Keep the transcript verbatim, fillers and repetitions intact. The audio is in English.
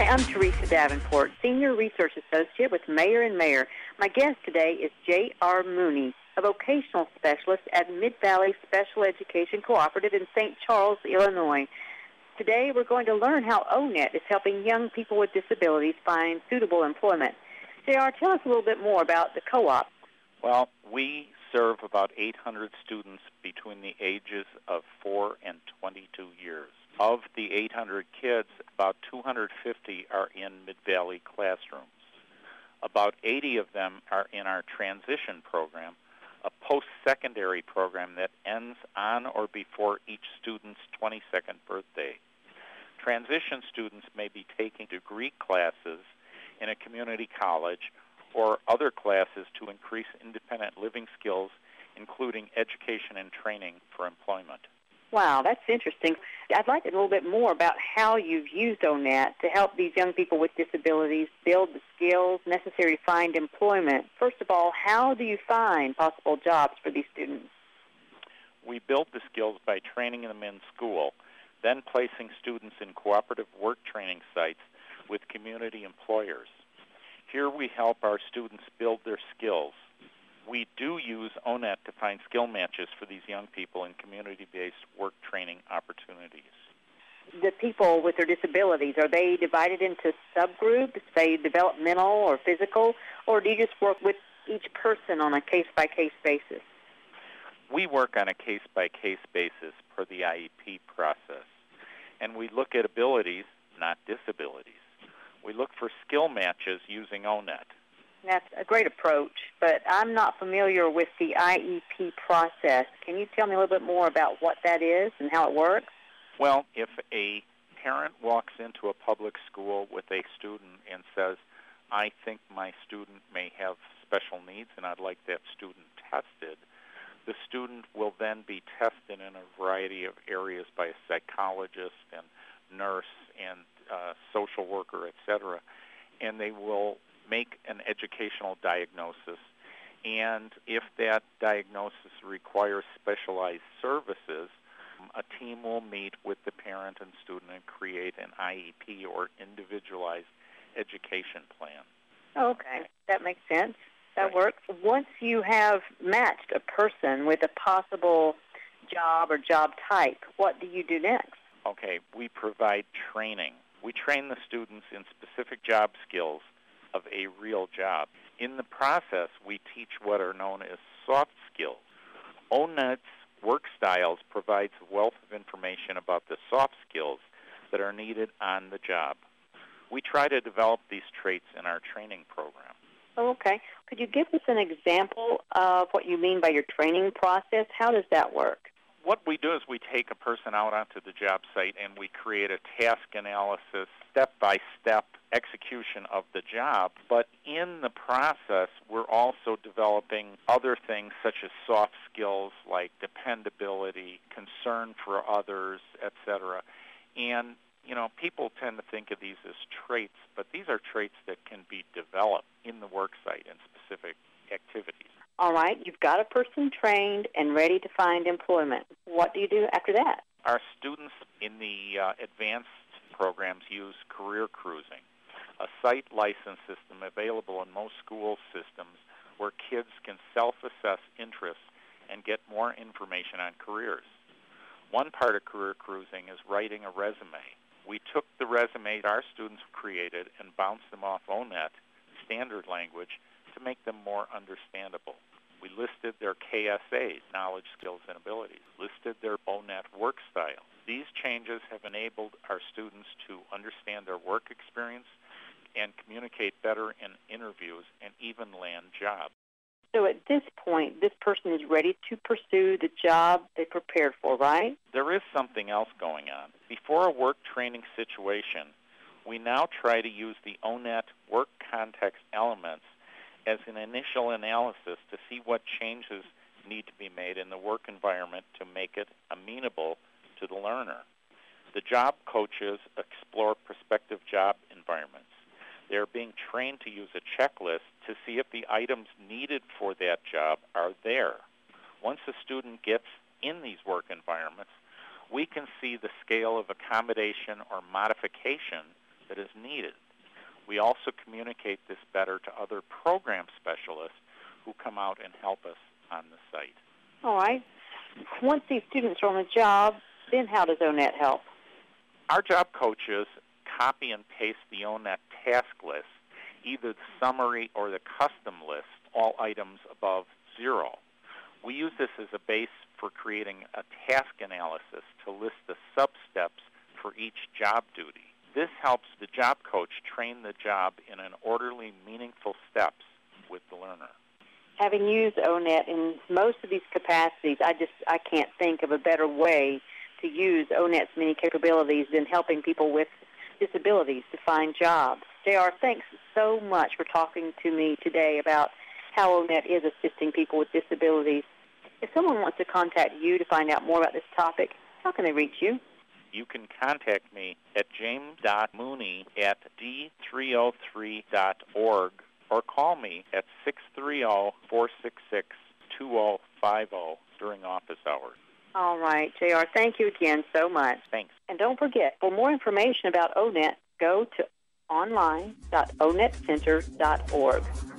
Hi, I'm Teresa Davenport, Senior Research Associate with Mayer and Mayer. My guest today is J R. Mooney, a vocational specialist at Mid-Valley Special Education Cooperative in Saint Charles, Illinois. Today we're going to learn how O N E T is helping young people with disabilities find suitable employment. J R, tell us a little bit more about the co-op. Well, we serve about eight hundred students between the ages of four and twenty-two years. Of the eight hundred kids, about two hundred fifty are in Mid-Valley classrooms. About eighty of them are in our transition program, a post-secondary program that ends on or before each student's twenty-second birthday. Transition students may be taking degree classes in a community college or other classes to increase independent living skills, including education and training for employment. Wow, that's interesting. I'd like to know a little bit more about how you've used O N E T to help these young people with disabilities build the skills necessary to find employment. First of all, how do you find possible jobs for these students? We build the skills by training them in school, then placing students in cooperative work training sites with community employers. Here we help our students build their skills. We do use O N E T to find skill matches for these young people in community-based work training opportunities. The people with their disabilities, are they divided into subgroups, say developmental or physical, or do you just work with each person on a case-by-case basis? We work on a case-by-case basis per the I E P process, and we look at abilities, not disabilities. We look for skill matches using O N E T. That's a great approach, but I'm not familiar with the I E P process. Can you tell me a little bit more about what that is and how it works? Well, if a parent walks into a public school with a student and says, I think my student may have special needs and I'd like that student tested, the student will then be tested in a variety of areas by a psychologist and nurse and uh, social worker, et cetera, and they will make an educational diagnosis, and if that diagnosis requires specialized services, a team will meet with the parent and student and create an I E P or individualized education plan. Okay, that makes sense. That Right. works. Once you have matched a person with a possible job or job type, what do you do next? Okay, we provide training. We train the students in specific job skills of a real job. In the process, we teach what are known as soft skills. O N E T's work styles provides a wealth of information about the soft skills that are needed on the job. We try to develop these traits in our training program. Oh, okay. Could you give us an example of what you mean by your training process? How does that work? What we do is we take a person out onto the job site and we create a task analysis, step-by-step execution of the job. But in the process, we're also developing other things such as soft skills like dependability, concern for others, et cetera. And, you know, people tend to think of these as traits, but these are traits that can be developed in the work site in specific activities. All right, you've got a person trained and ready to find employment. What do you do after that? Our students in the uh, advanced programs use career cruising, a site license system available in most school systems where kids can self-assess interests and get more information on careers. One part of career cruising is writing a resume. We took the resume our students created and bounced them off O N E T, standard language, to make them more understandable. We listed their K S As, knowledge, skills, and abilities, listed their O N E T work style. These changes have enabled our students to understand their work experience and communicate better in interviews and even land jobs. So at this point, this person is ready to pursue the job they prepared for, right? There is something else going on. Before a work training situation, we now try to use the O N E T work context elements as an initial analysis to see what changes need to be made in the work environment to make it amenable to the learner. The job coaches explore prospective job environments. They're being trained to use a checklist to see if the items needed for that job are there. Once a student gets in these work environments, we can see the scale of accommodation or modification that is needed. We also communicate this better to other program specialists who come out and help us on the site. All right. Once these students are on the job, then how does O N E T help? Our job coaches copy and paste the O N E T task list, either the summary or the custom list, all items above zero. We use this as a base for creating a task analysis to list the sub-steps for each job duty. This helps the job coach train the job in an orderly, meaningful steps with the learner. Having used O N E T in most of these capacities, I just I can't think of a better way to use O N E T's many capabilities than helping people with disabilities to find jobs. J R, thanks so much for talking to me today about how O N E T is assisting people with disabilities. If someone wants to contact you to find out more about this topic, how can they reach you? You can contact me at james dot mooney at d three oh three dot org or call me at six three zero, four six six, two zero five zero during office hours. All right, J R, thank you again so much. Thanks. And don't forget, for more information about O N E T, go to online dot o net center dot org.